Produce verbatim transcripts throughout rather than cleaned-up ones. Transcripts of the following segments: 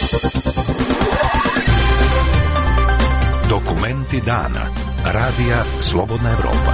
Dokumenti dana. Radija Slobodna Evropa.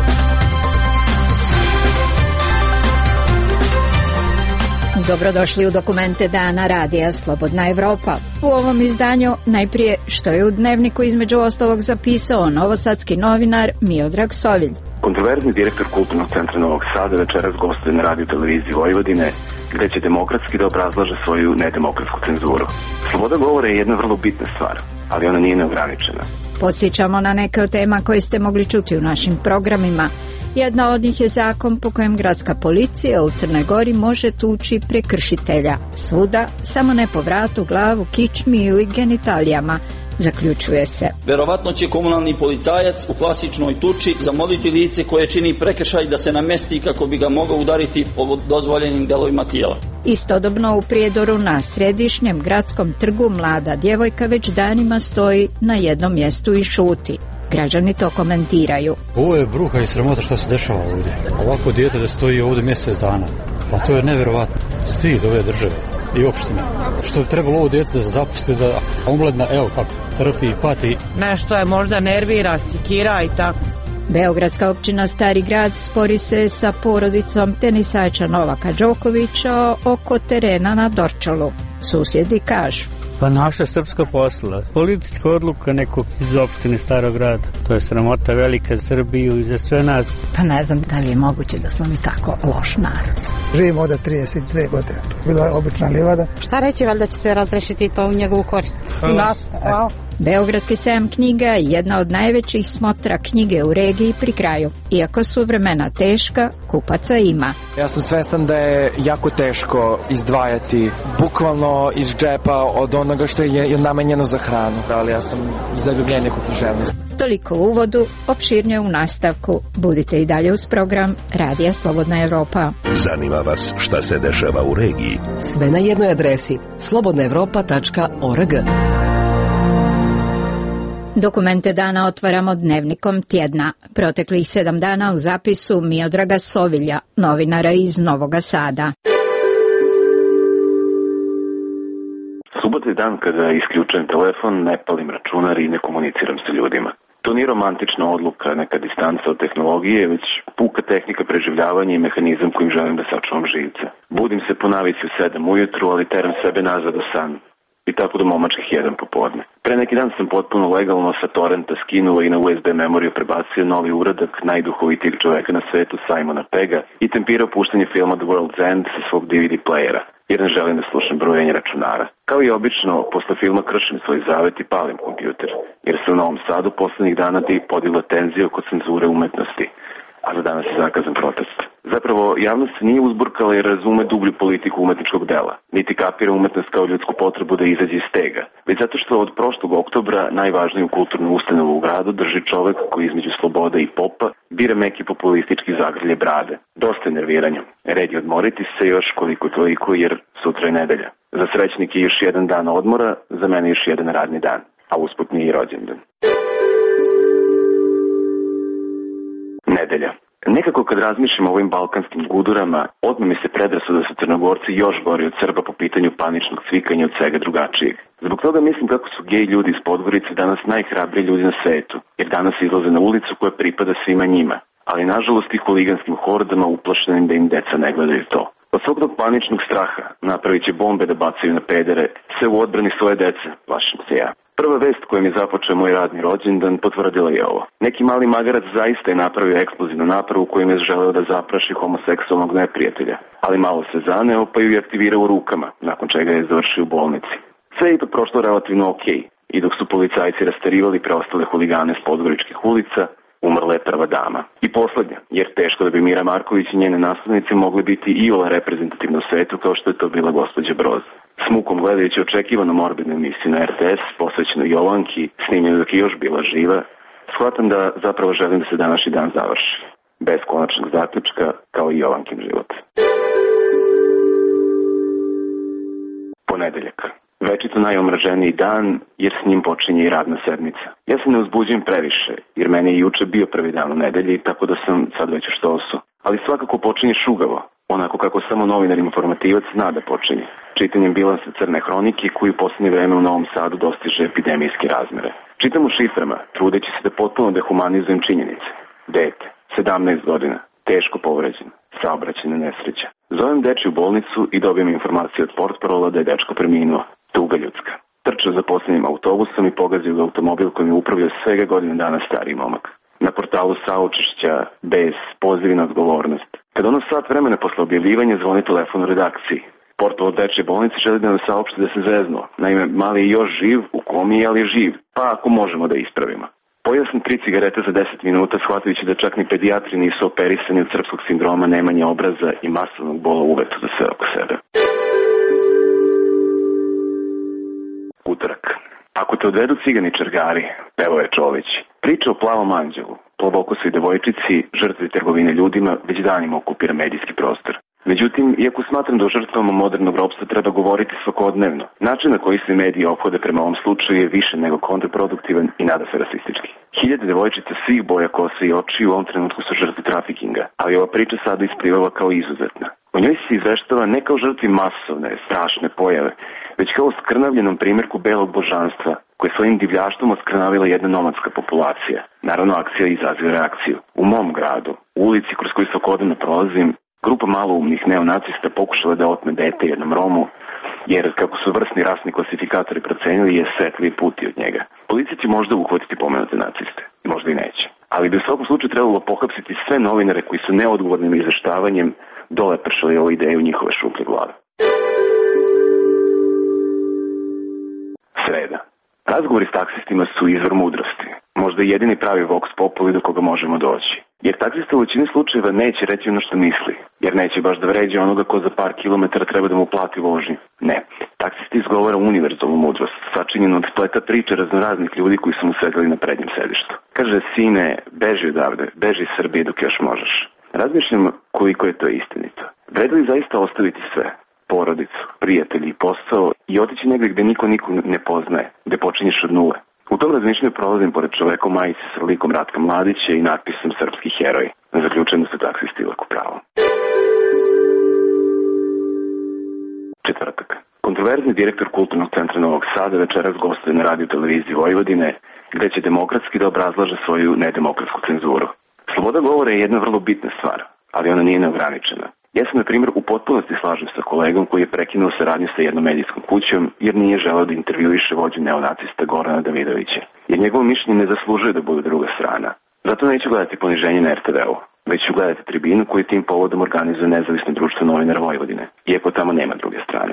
Dobrodošli u Dokumente dana Radija Slobodna Evropa. U ovom izdanju najprije što je u dnevniku između ostalog zapisao novosadski novinar Miodrag Sovilj. Kontroverzni direktor Kulturnog centra Novog Sada večeras gostuje na radio televiziji Vojvodine, gde će demokratski da obrazlaže svoju nedemokratsku cenzuru. Sloboda govora je jedna vrlo bitna stvar, ali ona nije neograničena. Podsjećamo na neke od tema koje ste mogli čuti u našim programima. Jedna od njih je zakon po kojem gradska policija u Crnoj Gori može tući prekršitelja svuda, samo ne po vratu, glavu, kičmi ili genitalijama, zaključuje se. Verovatno će komunalni policajac u klasičnoj tuči zamoliti lice koje čini prekršaj da se namesti kako bi ga mogao udariti po dozvoljenim delovima tijela. Istodobno u Prijedoru na središnjem gradskom trgu mlada djevojka već danima stoji na jednom mjestu i šuti. Građani to komentiraju. Ovo je bruka i sramota što se dešava ovdje. Ovako dijete da stoji ovdje mjesec dana. Pa to je nevjerovatno. Stid ove države i opštine. Što bi trebalo ovo dijete da se zapusti, da omladna, evo kako, trpi i pati. Nešto je možda nervira, sikira i tako. Beogradska općina Stari grad spori se sa porodicom tenisača Novaka Đokovića oko terena na Dorčolu. Susjedi kažu. Pa naša srpska posla, politička odluka nekog iz opštine Starog grada. To je sramota velika za Srbiju i za sve nas. Pa ne znam da li je moguće da smo mi tako loš narod. Živimo ovdje trideset dvije godine. Bila obična livada. Šta reći, valjda će se razrešiti to u njegovu korist. Hvala. Naš, hvala. Beogradski sajam knjiga je jedna od najvećih smotra knjige u regiji pri kraju. Iako su vremena teška, kupaca ima. Ja sam svestan da je jako teško izdvajati bukvalno iz džepa od onoga što je namenjeno za hranu, ali ja sam zaljubljenik u književnost. Toliko u uvodu, opširnije u nastavku. Budite i dalje uz program Radija Slobodna Evropa. Zanima vas šta se dešava u regiji? Sve na jednoj adresi slobodna evropa tačka org. Dokumente dana otvaramo dnevnikom tjedna. Proteklih sedam dana u zapisu Miodraga Sovilja, novinara iz Novoga Sada. Subota je dan kada isključujem telefon, ne palim računar i ne komuniciram sa ljudima. To nije romantična odluka, neka distanca od tehnologije, već puka tehnika preživljavanja i mehanizam kojim želim da sačuvam živce. Budim se po navici u sedam ujutru, ali teram sebe nazad do san. I tako do momačkih jedan popodne. Pre neki dan sam potpuno legalno sa torrenta skinuo i na U S B memoriju prebacio novi uradak najduhovitijeg čoveka na svetu, Simona Pegga, i tempirao puštanje filma The World's End sa svog D V D playera, jer ne želim da slušam brojanje računara. Kao i obično, posle filma kršim svoj zavet i palim kompjuter, jer se u Novom Sadu poslednjih dana di podigla tenzija oko cenzure umetnosti, a za danas je zakazan protest. Zapravo, javnost se nije uzburkala jer razume dublju politiku umetničkog dela, niti kapira umetnost kao ljudsku potrebu da izađe iz tega, već zato što od prošlog oktobra najvažniju kulturnu ustanovu u gradu drži čovek koji između slobode i popa bira meki populistički zagrlje brade. Dosta je nerviranja. Red je odmoriti se još koliko toliko jer sutra je nedelja. Za srećnike je još jedan dan odmora, za mene još jedan radni dan, a usput nije i rođendan. Nedelja. Nekako kad razmišljam o ovim balkanskim gudurama, odmah mi se predrasu da su Crnogorci još gori od Srba po pitanju paničnog cvikanja od svega drugačijeg. Zbog toga mislim kako su gej ljudi iz Podgorice danas najhrabriji ljudi na svetu, jer danas izlaze na ulicu koja pripada svima njima. Ali nažalost i huliganskim hordama uplašenim da im deca ne gledaju to. Od svog tog paničnog straha napravit će bombe da bacaju na pedere, sve u odbrani svoje dece, plašim se ja. Prva vest kojom je započeo moj radni rođendan potvrdila je ovo. Neki mali magarac zaista je napravio eksplozivnu napravu kojim je želeo da zapraši homoseksualnog neprijatelja, ali malo se zaneo pa ju je aktivirao u rukama, nakon čega je završio u bolnici. Sve je ipak prošlo relativno okej, i dok su policajci rasterivali preostale huligane s podgoričkih ulica, umrla je prva dama. I poslednja, jer teško da bi Mira Marković i njene naslednice mogli biti iole reprezentativne u svetu kao što je to bila gospođa Broz. S mukom gledajući očekivano morbidnu emisiju na R T S, posvećenu Jovanki, snimljenu dok je još bila živa, shvatam da zapravo želim da se današnji dan završi. Bez konačnog zaključka, kao i Jovankin život. Ponedeljak. Večito najomraženiji dan, jer s njim počinje i radna sedmica. Ja se ne uzbuđujem previše, jer meni je juče bio prvi dan u nedelji, tako da sam sad već u štosu. Ali svakako počinje šugavo, onako kako samo novinar informativac zna da počinje, čitanjem bilansa crne hronike koji u posljednje vreme u Novom Sadu dostiže epidemijske razmere. Čitam u šiframa, trudeći se da potpuno dehumanizujem činjenice. Dete, sedamnaest godina, teško povređen, saobraćajna nesreća. Zovem dečju bolnicu i dobijem informaciju od portparola da je dečko preminuo. Tuga ljudska. Trčao za posljednjim autobusom i pogazio ga automobil kojim je upravljao svega godinu dana stariji momak. Na portalu saučešća, bez, pozivi na odgovornost. Kad ono sat vremena posle objavljivanja zvoni telefon u redakciji. Portal od dečje bolnice želi da nam saopšti da se zeznuo. Naime, mali je još živ, u komi je, ali je živ. Pa ako možemo da ispravimo. Pojeo sam tri cigarete za deset minuta, shvatajući da čak ni pedijatri nisu operisani od srpskog sindroma nemanja obraza i masovnog bola uvetu za sve oko sebe. Utorak. Ako te odvedu cigani čergari, pevao je Čović. Priča o plavom anđelu, plovokosoj devojčici, žrtvi trgovine ljudima, već danima okupira medijski prostor. Međutim, iako smatram da o žrtvama modernog ropstva treba govoriti svakodnevno, način na koji se mediji ophode prema ovom slučaju je više nego kontraproduktivan i nadasve rasistički. Hiljade devojčica svih boja kose i oči u ovom trenutku su žrtve trafikinga, ali ova priča sada isplivala kao izuzetna. O njoj se izveštava ne kao žrtvi masovne, strašne pojave, već kao skrnavljenom primjerku belog božanstva, koje svojim divljaštvom oskrnavila jedna nomadska populacija. Naravno, akcija izaziva reakciju. U mom gradu, u ulici kroz koju svakodnevno prolazim, grupa maloumnih neonacista pokušala da otme dete jednom Romu, jer kako su vrsni rasni klasifikatori procenili je svetliji puti od njega. Policija će možda uhvatiti pomenute naciste, možda i neće. Ali bi u svakom slučaju trebalo pohapsiti sve novinare koji su neodgovornim izveštavanjem dole pršali ovu ideju njihove šuplje glave. Sreda. Razgovori s taksistima su izvor mudrosti. Možda jedini pravi vox populi do koga možemo doći. Jer taksista u većini slučajeva neće reći ono što misli. Jer neće baš da vređe onoga ko za par kilometara treba da mu plati vožnju. Ne. Taksista izgovara univerzalnu mudrost, sačinjenu od spleta priče raznoraznih ljudi koji su mu sedeli na prednjem sedištu. Kaže, sine, beži odavde, beži iz Srbije dok još možeš. Razmišljam koliko je to istinito. Vredi li zaista ostaviti sve? Porodicu, prijatelji, posao i otići negdje gde niko niko ne poznaje, gde počinješ od nule. U tom razmišljanju prolazim pored čoveka u majici sa likom Ratka Mladića i natpisom Srpski heroj. Zaključujem da su taksisti uvek u pravu. Četvrtak. Kontroverzni direktor Kulturnog centra Novog Sada večeras gostuje na radio televiziji Vojvodine, gde će demokratski da obrazlaže svoju nedemokratsku cenzuru. Sloboda govora je jedna vrlo bitna stvar, ali ona nije neograničena. Ja se, na primjer, u potpunosti slažem sa kolegom koji je prekinuo saradnju sa jednom medijskom kućom jer nije želeo da intervjuiše vođu neonacista Gorana Davidovića, jer njegovo mišljenje ne zaslužuje da bude druga strana. Zato neću gledati poniženje na er te ve u, već ću gledati tribinu koju tim povodom organizuje Nezavisno društvo novinara Vojvodine, iako tamo nema druge strane.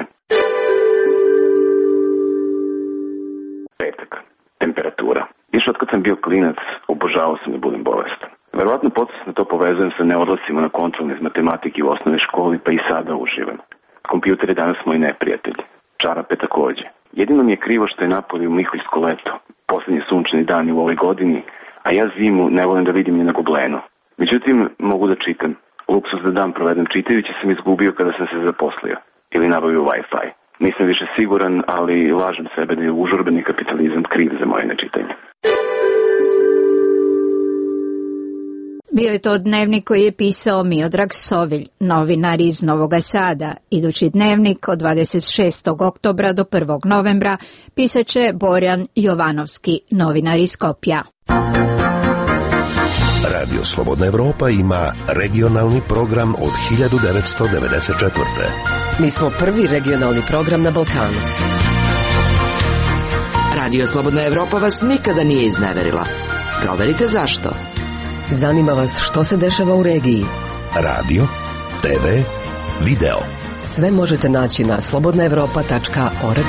Petak. Temperatura. Još od kad sam bio klinac, obožavao sam da budem bolestan. Verovatno podsvesno to povezujem sa neodlascima na kontrolne iz matematike u osnovnoj školi, pa i sada uživam. Kompjuter je danas moj neprijatelj. Čarape takođe. Jedino mi je krivo što je napolje u Miholjsko leto, poslednji sunčani dan u ovoj godini, a ja zimu ne volim da vidim ni na goblenu. Međutim, mogu da čitam. Luksus da dan provedem čitajući sam izgubio kada sam se zaposlio. Ili nabavio Wi-Fi. Nisam više siguran, ali lažem sebe da je užurbeni kapitalizam kriv za moje nečitanje. Bio je to dnevnik koji je pisao Miodrag Sovilj, novinar iz Novoga Sada. Idući dnevnik od dvadeset šestog oktobra do prvog novembra pisat će Borjan Jovanovski, novinar iz Skopja. Radio Slobodna Evropa ima regionalni program od hiljadu devetsto devedeset četvrte. Mi smo prvi regionalni program na Balkanu. Radio Slobodna Evropa vas nikada nije izneverila. Proverite zašto. Zanima vas što se dešava u regiji. Radio, te ve, video. Sve možete naći na slobodna evropa tačka org.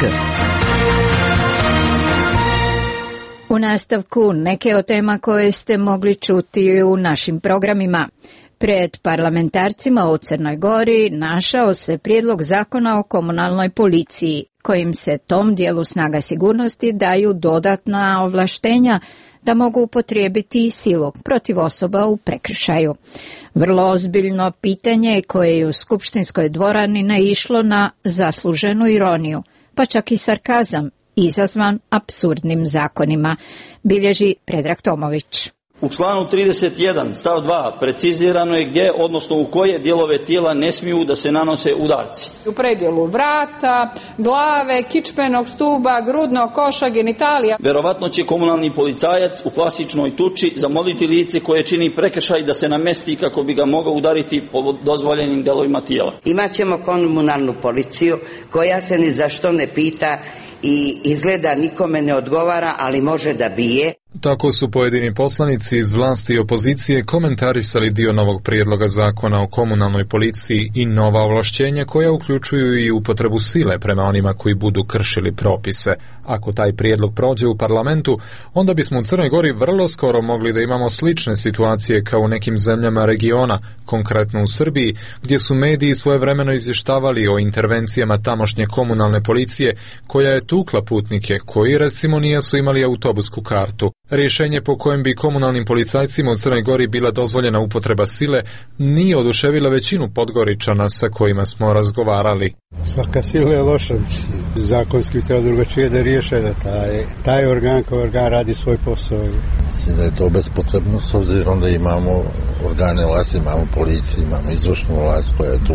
U nastavku neke od tema koje ste mogli čuti u našim programima. Pred parlamentarcima u Crnoj Gori našao se prijedlog zakona o komunalnoj policiji, kojim se tom dijelu snaga sigurnosti daju dodatna ovlaštenja da mogu upotrijebiti silu protiv osoba u prekršaju. Vrlo ozbiljno pitanje koje je u skupštinskoj dvorani naišlo na zasluženu ironiju, pa čak i sarkazam, izazvan apsurdnim zakonima, bilježi Predrag Tomović. U članu trideset jedan stav dva precizirano je gdje, odnosno u koje dijelove tijela ne smiju da se nanose udarci. U predjelu vrata, glave, kičmenog stuba, grudnog koša, genitalija. Verovatno će komunalni policajac u klasičnoj tuči zamoliti lice koje čini prekršaj da se namesti kako bi ga mogao udariti po dozvoljenim delovima tijela. Imaćemo komunalnu policiju koja se ni za što ne pita i izgleda nikome ne odgovara, ali može da bije. Tako su pojedini poslanici iz vlasti i opozicije komentarisali dio novog prijedloga zakona o komunalnoj policiji i nova ovlašćenja koja uključuju i upotrebu sile prema onima koji budu kršili propise. Ako taj prijedlog prođe u parlamentu, onda bismo u Crnoj Gori vrlo skoro mogli da imamo slične situacije kao u nekim zemljama regiona, konkretno u Srbiji, gdje su mediji svojevremeno izvještavali o intervencijama tamošnje komunalne policije koja je tukla putnike koji recimo nisu imali autobusku kartu. Rješenje po kojem bi komunalnim policajcima u Crnoj Gori bila dozvoljena upotreba sile nije oduševila većinu Podgoričana sa kojima smo razgovarali. Svaka sila je loša, mislim. Zakonski treba drugačije da riješe da taj, taj organ kao organ radi svoj posao. Mislim da je to bespotrebno s obzirom da imamo organe vlasti, imamo policiju, imamo izvršnu vlast koja je tu.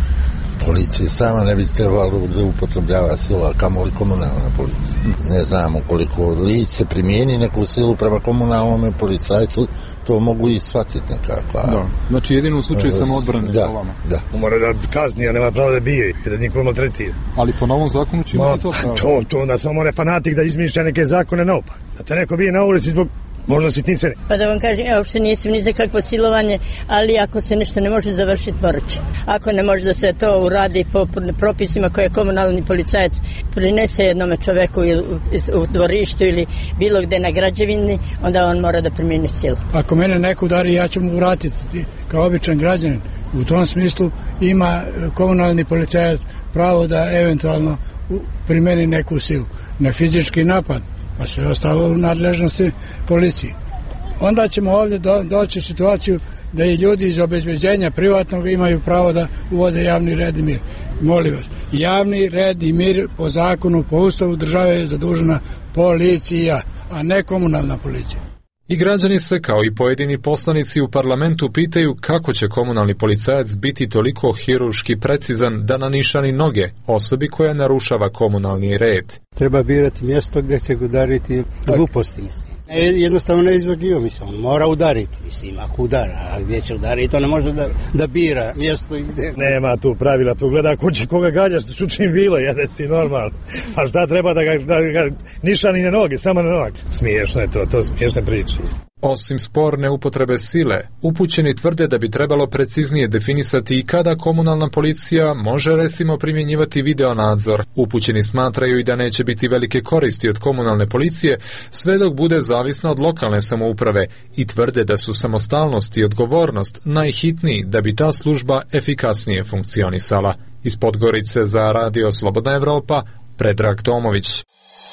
Policija sama ne bi trebalo da upotrebljava silu, a kamoli komunalna policija. Ne znamo koliko lice primijeni neku silu prema komunalnom policajcu, to mogu i shvatiti nekako. Da, znači jedino u slučaju samoodbrane da, slovama. Da. Mora da kazni, a nema pravo da bije, da niko maltretira. Ali po novom zakonu će imati to pravo. To, to, da samo mora fanatik da izmišlja neke zakone naopak. Da te neko bije na ulici zbog možda sitnice. Pa da vam kažem, ja uopšte nisam ni za kakvo silovanje, ali ako se nešto ne može završiti, morat će. Ako ne može da se to uradi po propisima koje komunalni policajac prinese jednome čoveku u dvorištu ili bilo gde na građevini, onda on mora da primjeni silu. Ako mene neko udari, ja ću mu vratiti kao običan građanin. U tom smislu ima komunalni policajac pravo da eventualno primjeni neku silu. Na fizički napad, a sve ostalo u nadležnosti policije. Onda ćemo ovdje do, doći u situaciju da i ljudi iz obezbeđenja privatnog imaju pravo da uvode javni red i mir. Molim vas, javni red i mir po zakonu, po ustavu države je zadužena policija, a ne komunalna policija. I građani se, kao i pojedini poslanici u parlamentu, pitaju kako će komunalni policajac biti toliko hirurški precizan da nanišani noge osobi koja narušava komunalni red. Treba birati mjesto gdje će udariti gluposti, mislim. Jednostavno neizvodljivo, mislim, on mora udariti, mislim, ako udara, a gdje će udariti, to ne može da, da bira mjesto i gdje. Nema tu pravila, tu gleda ko će koga gađaš, što čučim vilo, jedeš ti normalno. A šta treba da ga, da ga nišani na noge, samo na noge. Smiješno je to, to smiješne priče. Osim sporne upotrebe sile, upućeni tvrde da bi trebalo preciznije definisati i kada komunalna policija može recimo primjenjivati video nadzor. Upućeni smatraju i da neće biti velike koristi od komunalne policije sve dok bude zavisna od lokalne samouprave i tvrde da su samostalnost i odgovornost najhitniji da bi ta služba efikasnije funkcionisala. Iz Podgorice za Radio Slobodna Evropa, Predrag Tomović.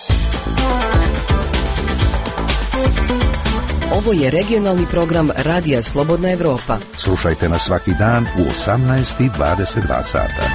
Ovo je regionalni program Radija Slobodna Evropa. Slušajte nas svaki dan u osamnaest i dvadeset dva sata.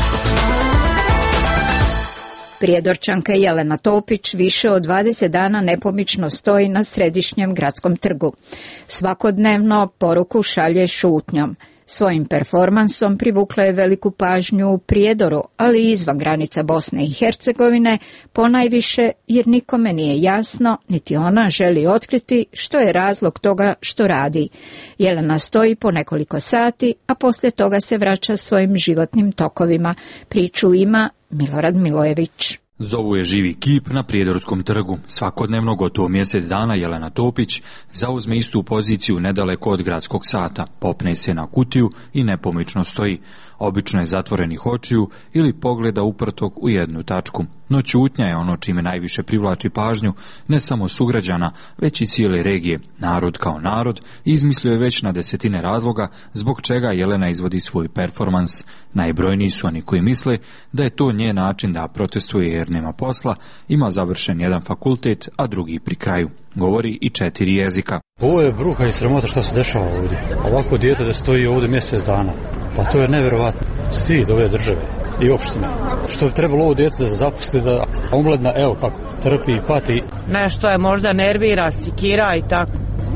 Prijedorčanka Jelena Topić više od dvadeset dana nepomično stoji na središnjem gradskom trgu. Svakodnevno poruku šalje šutnjom. Svojim performansom privukla je veliku pažnju u Prijedoru, ali i izvan granica Bosne i Hercegovine, ponajviše jer nikome nije jasno, niti ona želi otkriti što je razlog toga što radi. Jelena stoji po nekoliko sati, a poslije toga se vraća svojim životnim tokovima. Priču ima Milorad Milojević. Zovu je živi kip na Prijedorskom trgu. Svakodnevno gotovo mjesec dana Jelena Topić zauzme istu poziciju nedaleko od gradskog sata, popne se na kutiju i nepomično stoji. Obično je zatvorenih očiju ili pogleda uprtog u jednu tačku. No ćutnja je ono čime najviše privlači pažnju ne samo sugrađana, već i cijele regije. Narod kao narod izmislio je već na desetine razloga zbog čega Jelena izvodi svoj performans. Najbrojniji su oni koji misle da je to njen način da protestuje jer nema posla, ima završen jedan fakultet, a drugi pri kraju. Govori i četiri jezika. Ovo je bruka i sramota što se dešava ovdje. Ovako dijete da stoji ovdje mjesec dana. Pa to je nevjerovatno. Stid ove države i opštine. Što bi trebalo ovo dijete da se zapusti, da omladna, evo kako, trpi i pati. Nešto je možda nervira, sikira i tako.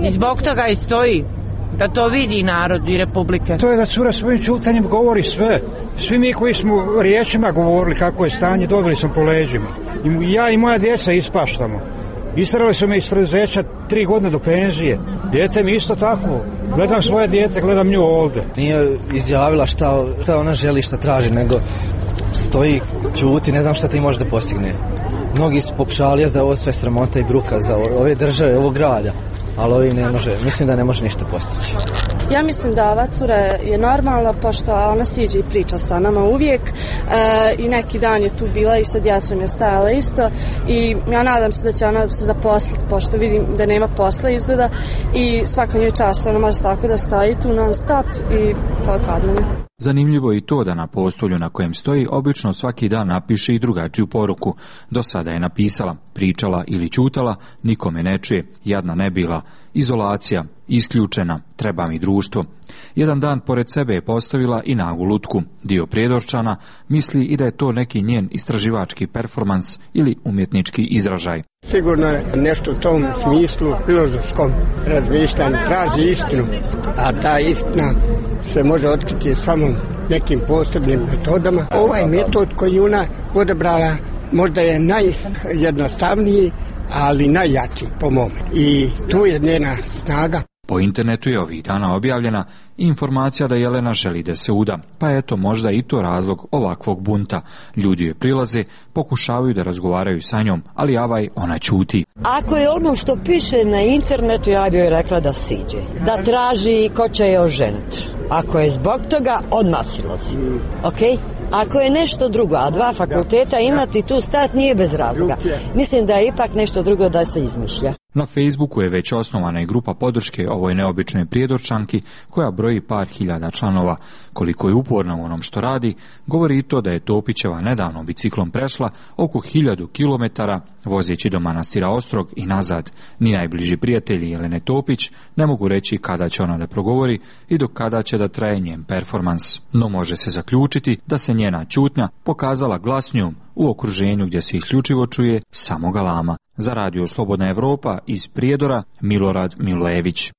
I zbog toga i stoji. Da to vidi narod i republike. To je da cura svojim čutanjem govori sve. Svi mi koji smo riječima govorili kako je stanje, dobili smo po leđima. I ja i moja djeca ispaštamo. Istrali su me iz preduzeća tri godine do penzije. Dijete mi isto tako. Gledam svoje dijete, gledam nju ovdje. Nije izjavila šta, šta ona želi, šta traži, nego stoji, čuti, ne znam šta ti može da postigne. Mnogi su pokušali da je ovo sve sramota i bruka za ove države, ovog grada. Ali ovi ne može, mislim da ne može ništa postići. Ja mislim da ova cura je normalna, pošto ona siđe i priča sa nama uvijek e, i neki dan je tu bila i sa djecom je stajala isto i ja nadam se da će ona se zaposliti, pošto vidim da nema posla izgleda i svaka njoj čast, ona može tako da stoji tu non stop i toliko od mene. Zanimljivo je i to da na postolju na kojem stoji obično svaki dan napiše i drugačiju poruku. Do sada je napisala, pričala ili ćutala, nikome ne čuje, jadna ne bila, izolacija, isključena, treba mi društvo. Jedan dan pored sebe je postavila i nagu lutku. Dio Prijedorčana misli i da je to neki njen istraživački performans ili umjetnički izražaj. Sigurno je nešto u tom smislu filozofskom razmišljanju traži istinu, a ta istina se može otkriti samo nekim posebnim metodama. Ovaj metod koji ona odabrala možda je najjednostavniji, ali najjači po mome. I tu je njena snaga. Po internetu je ovih dana objavljena informacija da Jelena želi da se uda, pa eto možda i to razlog ovakvog bunta. Ljudi joj prilaze, pokušavaju da razgovaraju sa njom, ali avaj ona ćuti. Ako je ono što piše na internetu, ja bih joj rekla da siđe, da traži ko će je oženiti. Ako je zbog toga, odmah silazi. Ok? Ako je nešto drugo, a dva fakulteta imati tu stat nije bez razloga. Mislim da je ipak nešto drugo da se izmišlja. Na Facebooku je već osnovana i grupa podrške ovoj neobičnoj Prijedorčanki koja broji par hiljada članova. Koliko je uporna u onom što radi, govori i to da je Topićeva nedavno biciklom prešla oko hiljadu kilometara vozeći do manastira Ostrog i nazad. Ni najbliži prijatelji Jelene Topić ne mogu reći kada će ona da progovori i do kada će da traje njen performans. No može se zaključiti da se njena ćutnja pokazala glasnijom u okruženju gdje se isključivo čuje samo galama. Za radio Slobodna Evropa iz Prijedora, Milorad Milojević.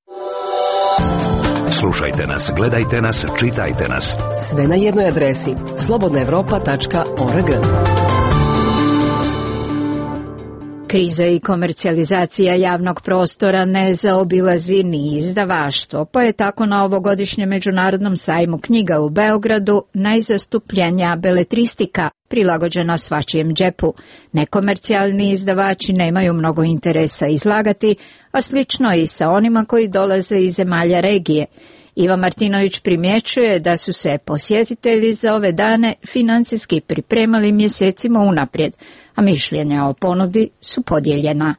Slušajte nas, gledajte nas, čitajte nas. Sve na jednoj adresi slobodna evropa tačka org. Kriza i komercijalizacija javnog prostora ne zaobilazi ni izdavaštvo, pa je tako na ovogodišnjem Međunarodnom sajmu knjiga u Beogradu najzastupljenija beletristika prilagođena svačijem džepu. Nekomercijalni izdavači nemaju mnogo interesa izlagati, a slično je i sa onima koji dolaze iz zemalja regije. Iva Martinović primjećuje da su se posjetitelji za ove dane financijski pripremali mjesecima unaprijed, a mišljenja o ponudi su podijeljena.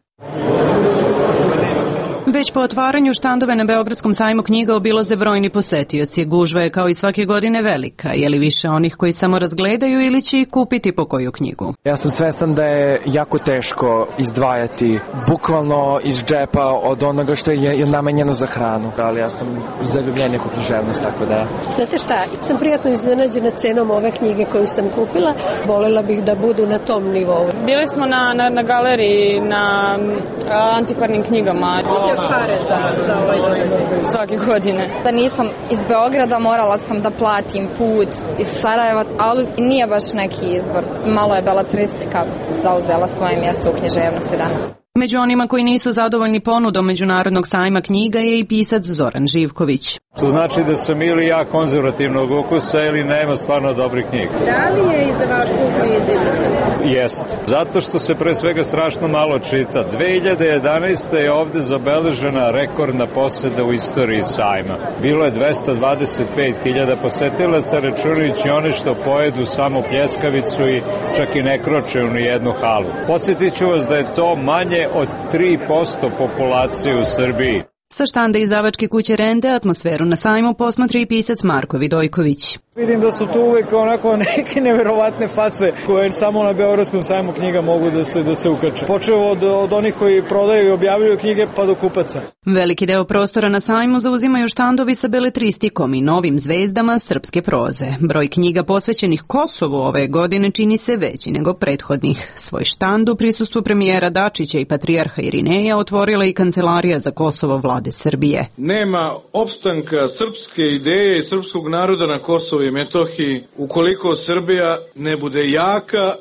Već po otvaranju štandove na Beogradskom sajmu knjiga obilaze brojni posetioci. Gužva je kao i svake godine velika. Je li više onih koji samo razgledaju ili će kupiti po koju knjigu? Ja sam svestan da je jako teško izdvajati bukvalno iz džepa od onoga što je namenjeno za hranu. Ali ja sam zaljubljen u književnost, tako da... Znate šta, sam prijatno iznenađena cenom ove knjige koju sam kupila. Volela bih da budu na tom nivou. Bili smo na, na, na galeriji, na a, antikvarnim knjigama. Pare za, za ovaj svake godine. Da nisam iz Beograda, morala sam da platim put iz Sarajeva, ali nije baš neki izbor. Malo je beletristika zauzela svoje mjesto u književnosti danas. Među onima koji nisu zadovoljni ponudom Međunarodnog sajma knjiga je i pisac Zoran Živković. To znači da sam ili ja konzervativnog ukusa ili nema stvarno dobrih knjiga. Da li je izdavaštvo u krizi? Jest. Zato što se pre svega strašno malo čita. dve hiljade jedanaeste. je ovde zabeležena rekordna poseda u istoriji sajma. Bilo je dvesta dvadeset pet hiljada posetilaca, računajući one što pojedu samo pljeskavicu i čak i ne kroče u nijednu halu. Podsjetit ću vas da je to manje od tri posto populacije u Srbiji. Sa štanda izdavačke kuće Rende atmosferu na sajmu posmatri i pisac Marko Vidojković. Vidim da su tu uvek onako neke neverovatne face koje samo na Beogradskom sajmu knjiga mogu da se, da se ukače. Počeo od, od onih koji prodaju i objavljuju knjige pa do kupaca. Veliki deo prostora na sajmu zauzimaju štandovi sa beletristikom i novim zvezdama srpske proze. Broj knjiga posvećenih Kosovu ove godine čini se veći nego prethodnih. Svoj štand u prisustvu premijera Dačića i patrijarha Irineja otvorila i Kancelarija za Kosovo vlade Srbije. Nema opstanka srpske ideje i srpskog naroda na Kosovu i Metohiji ukoliko Srbija ne bude jaka.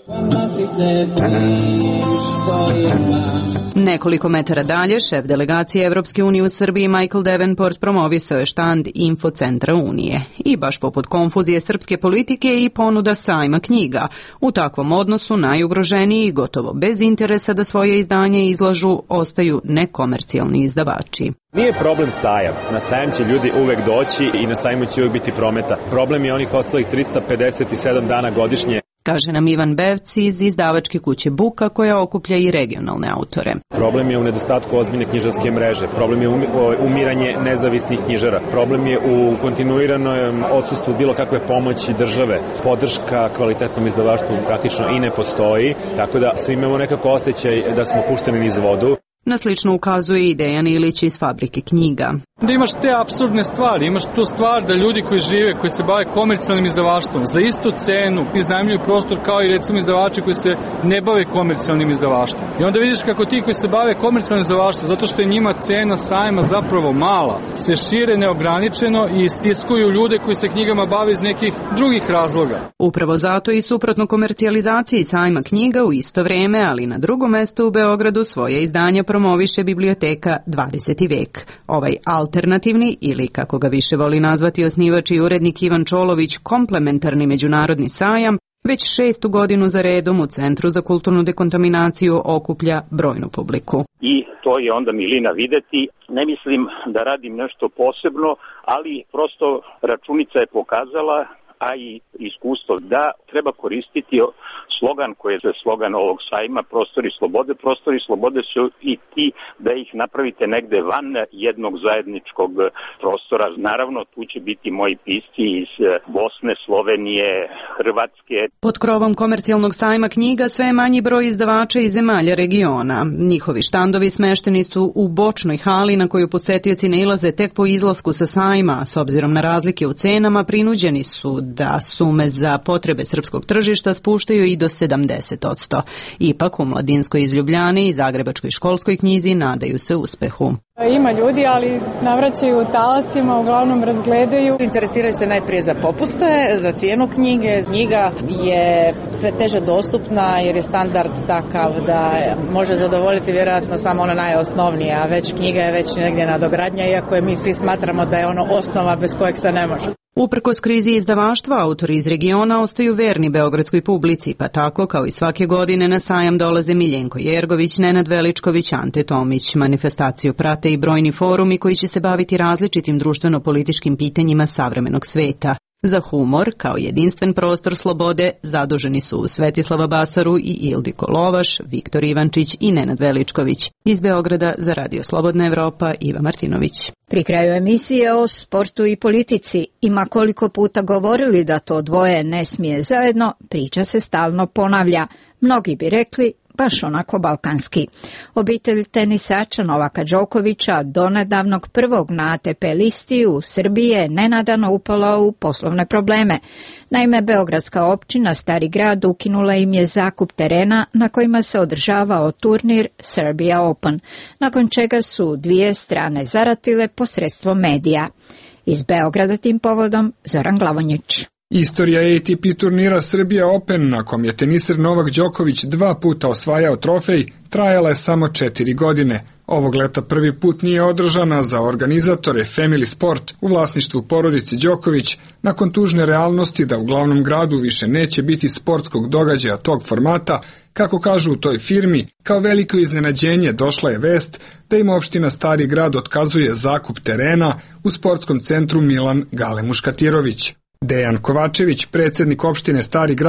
Nekoliko metara dalje, šef delegacije Evropske unije u Srbiji Michael Davenport promovisao je štand Infocentra Unije. I baš poput konfuzije srpske politike i ponuda sajma knjiga. U takvom odnosu najugroženiji i gotovo bez interesa da svoje izdanje izlažu ostaju nekomercijalni izdavači. Nije problem sajam. Na sajam će ljudi uvek doći i na sajmu će uvek biti prometa. Problem je onih ostalih trista pedeset sedam dana godišnje. Kaže nam Ivan Bevc iz izdavačke kuće Buka koja okuplja i regionalne autore. Problem je u nedostatku ozbiljne knjižarske mreže. Problem je umiranje nezavisnih knjižara. Problem je u kontinuiranom odsustvu bilo kakve pomoći države. Podrška kvalitetnom izdavaštvu praktično i ne postoji, tako da svi imamo nekako osjećaj da smo pušteni niz vodu. Na slično ukazuje i Dejan Ilić iz Fabrike knjiga. Da imaš te apsurdne stvari, imaš tu stvar da ljudi koji žive, koji se bave komercijalnim izdavaštvom, za istu cenu iznajmljuju prostor kao i recimo izdavači koji se ne bave komercijalnim izdavaštvom. I onda vidiš kako ti koji se bave komercijalnim izdavaštvom, zato što je njima cena sajma zapravo mala, se šire neograničeno i istiskuju ljude koji se knjigama bave iz nekih drugih razloga. Upravo zato i suprotno komercijalizaciji sajma knjiga u isto vreme, ali na drugom mestu u Beogradu svoje izdanja promoviše biblioteka dvadeseti vek. Ovaj alternativni, ili kako ga više voli nazvati osnivač i urednik Ivan Čolović, komplementarni međunarodni sajam, već šestu godinu za redom u Centru za kulturnu dekontaminaciju okuplja brojnu publiku. I to je onda milina videti. Ne mislim da radim nešto posebno, ali prosto računica je pokazala, a i iskustvo da treba koristiti slogan koji je slogan ovog sajma, prostori slobode. Prostori slobode su i ti da ih napravite negde van jednog zajedničkog prostora. Naravno, tu će biti moji pisci iz Bosne, Slovenije, Hrvatske. Pod krovom komercijalnog sajma knjiga sve je manji broj izdavača iz zemalja regiona. Njihovi štandovi smešteni su u bočnoj hali na koju posetioci nailaze tek po izlasku sa sajma. S obzirom na razlike u cenama, prinuđeni su da sume za potrebe srpskog tržišta spuštaju i do sedamdeset odsto. Ipak u Mladinskoj iz Ljubljane i Zagrebačkoj školskoj knjizi nadaju se uspehu. Ima ljudi, ali navraćaju talasima, uglavnom razgledaju. Interesiraju se najprije za popuste, za cijenu knjige. Knjiga je sve teže dostupna jer je standard takav da može zadovoljiti vjerojatno samo ono najosnovnije, a već knjiga je već negdje nadogradnja, iako je mi svi smatramo da je ono osnova bez kojeg se ne može. Uprkos krizi izdavaštva, autori iz regiona ostaju verni beogradskoj publici, pa tako kao i svake godine na sajam dolaze Miljenko Jergović, Nenad Veličković, Ante Tomić. Manifestaciju prate i brojni forumi koji će se baviti različitim društveno-političkim pitanjima savremenog sveta. Za humor, kao jedinstven prostor slobode, zaduženi su Svetislava Basaru i Ildiko Lovaš, Viktor Ivančić i Nenad Veličković. Iz Beograda za Radio Slobodna Evropa, Iva Martinović. Pri kraju emisije o sportu i politici, ima koliko puta govorili da to dvoje ne smije zajedno, priča se stalno ponavlja. Mnogi bi rekli baš onako balkanski. Obitelj tenisača Novaka Đokovića, donedavnog prvog na A T P listi u Srbiji, je nenadano upala u poslovne probleme. Naime, beogradska općina Stari grad ukinula im je zakup terena na kojima se održavao turnir Serbia Open, nakon čega su dvije strane zaratile posredstvom medija. Iz Beograda tim povodom Zoran Glavonjić. Istorija A T P turnira Serbia Open, na kom je teniser Novak Đoković dva puta osvajao trofej, trajala je samo četiri godine. Ovog leta prvi put nije održana za organizatore Family Sport u vlasništvu porodice Đoković, nakon tužne realnosti da u glavnom gradu više neće biti sportskog događaja tog formata. Kako kažu u toj firmi, kao veliko iznenađenje došla je vest da im opština Stari grad otkazuje zakup terena u sportskom centru Milan Gale Muškatirović. Dejan Kovačević, predsjednik opštine Stari grad,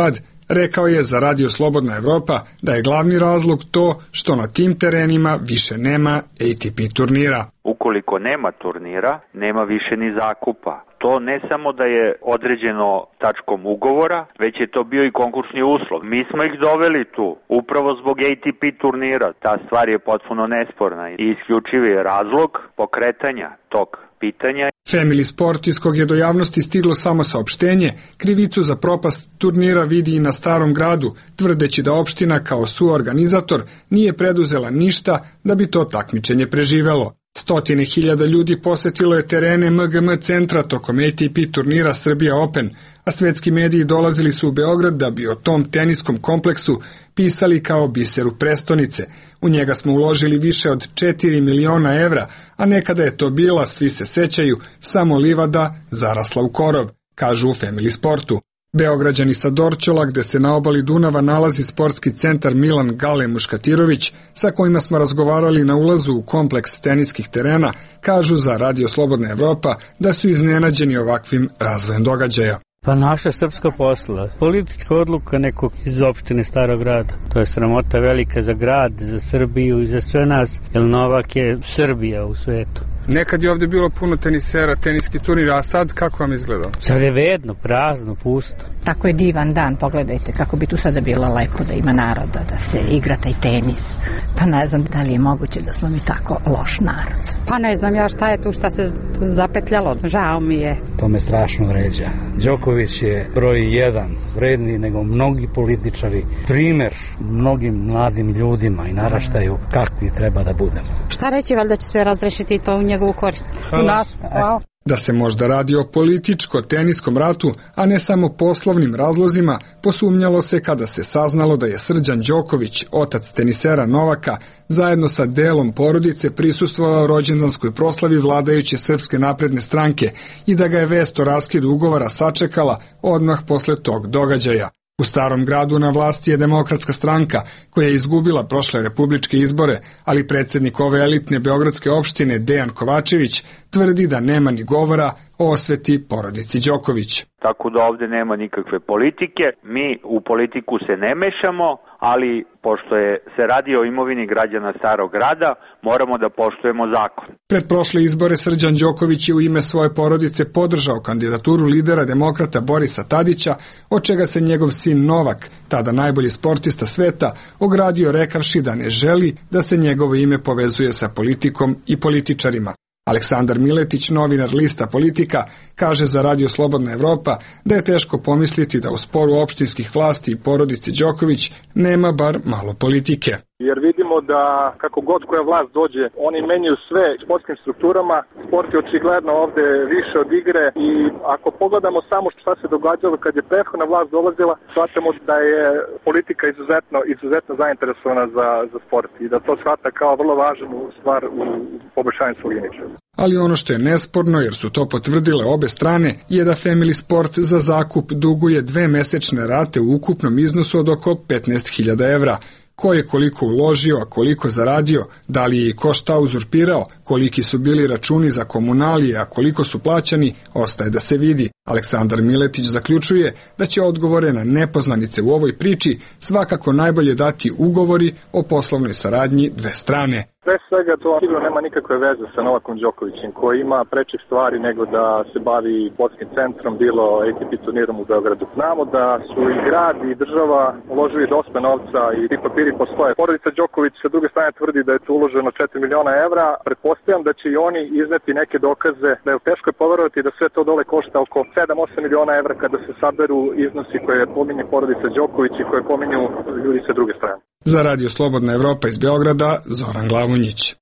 Rekao je za Radio Slobodna Evropa da je glavni razlog to što na tim terenima više nema A T P turnira. Ukoliko nema turnira, nema više ni zakupa. To ne samo da je određeno tačkom ugovora, već je to bio i konkursni uslov. Mi smo ih doveli tu upravo zbog A T P turnira. Ta stvar je potpuno nesporna i isključivi je razlog pokretanja tog pitanja. Family Sport, iz kog je do javnosti stiglo samo saopštenje, krivicu za propast turnira vidi i na Starom gradu, tvrdeći da opština kao suorganizator nije preduzela ništa da bi to takmičenje preživelo. Stotine hiljada ljudi posetilo je terene M G M centra tokom A T P turnira Srbija Open, a svetski mediji dolazili su u Beograd da bi o tom teniskom kompleksu pisali kao biseru prestonice. U njega smo uložili više od četiri miliona evra, a nekada je to bila, svi se sećaju, samo livada zarasla u korov, kažu u Family Sportu. Beograđani sa Dorćola, gde se na obali Dunava nalazi sportski centar Milan Gale Muškatirović, sa kojima smo razgovarali na ulazu u kompleks teniskih terena, kažu za Radio Slobodna Evropa da su iznenađeni ovakvim razvojem događaja. Pa naša srpska posla, politička odluka nekog iz opštine Starog grada. To je sramota velika za grad, za Srbiju i za sve nas, jer Novak je Srbija u svetu. Nekad je ovde bilo puno tenisera, teniski turnir, a sad kako vam izgledao? Sad je vedno, prazno, pusto. Tako je divan dan, pogledajte kako bi tu sada bilo lepo da ima naroda, da se igra taj tenis. Pa ne znam da li je moguće da smo mi tako loš narod. Pa ne znam ja šta je tu, šta se zapetljalo, žao mi je. To me strašno vređa. Đoković je broj jedan, vredniji nego mnogi političari, primer mnogim mladim ljudima i naraštaju kakvi treba da budemo. Šta reći, valjda će se razrešiti to u njegovu korist. U naš, hvala. Da se možda radi o političko-teniskom ratu, a ne samo poslovnim razlozima, posumnjalo se kada se saznalo da je Srđan Đoković, otac tenisera Novaka, zajedno sa delom porodice prisustvovao rođendanskoj proslavi vladajuće Srpske napredne stranke i da ga je vest o raskidu ugovora sačekala odmah posle tog događaja. U Starom gradu na vlasti je Demokratska stranka, koja je izgubila prošle republičke izbore, ali predsjednik ove elitne beogradske opštine Dejan Kovačević tvrdi da nema ni govora o osveti porodici Đoković. Tako da ovde nema nikakve politike, mi u politiku se ne mešamo, ali pošto je se radi o imovini građana Starog grada, moramo da poštujemo zakon. Pred prošle izbore Srđan Đoković je u ime svoje porodice podržao kandidaturu lidera demokrata Borisa Tadića, od čega se njegov sin Novak, tada najbolji sportista sveta, ogradio rekavši da ne želi da se njegovo ime povezuje sa politikom i političarima. Aleksandar Miletić, novinar lista Politika, kaže za Radio Slobodna Evropa da je teško pomisliti da u sporu opštinskih vlasti i porodice Đoković nema bar malo politike. Jer vidimo da kako god koja vlast dođe, oni menjaju sve sportskim strukturama, sport je očigledno ovde više od igre i ako pogledamo samo šta se događalo kad je prethodna vlast dolazila, shvatamo da je politika izuzetno, izuzetno zainteresovana za, za sport i da to shvata kao vrlo važnu stvar u poboljšanju svog imidža. Ali ono što je nesporno, jer su to potvrdile obe strane, je da Family Sport za zakup duguje dve mesečne rate u ukupnom iznosu od oko petnaest hiljada evra. Ko je koliko uložio, a koliko zaradio, da li je i ko šta uzurpirao, koliki su bili računi za komunalije, a koliko su plaćani, ostaje da se vidi. Aleksandar Miletić zaključuje da će odgovore na nepoznanice u ovoj priči svakako najbolje dati ugovori o poslovnoj saradnji dve strane. Pre svega to sigurno nema nikakve veze sa Novakom Đokovićem, koji ima prečih stvari nego da se bavi sportskim centrom, bilo A T P turnirom u Beogradu. Znamo da su i grad i država uložili dosta novca i ti papiri postoje. Porodica Đoković sa druge strane tvrdi da je tu uloženo četiri miliona evra. Pretpostavljam da će i oni izneti neke dokaze, da je teško je poverovati da sve to dole košta oko sedam osam miliona evra kada se saberu iznosi koje pominje porodica Đoković i koje pominju ljudi sa druge strane. Za Radio Slobodna Evropa iz Beograda, Zoran Glavonjić.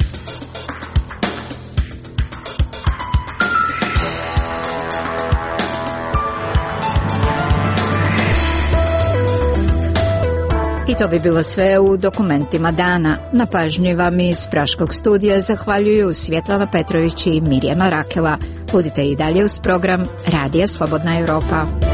I to bi bilo sve u dokumentima dana. Na pažnji vam iz Praškog studija zahvaljuju Svjetlana Petrović i Mirjana Rakela. Budite i dalje uz program Radija Slobodna Evropa.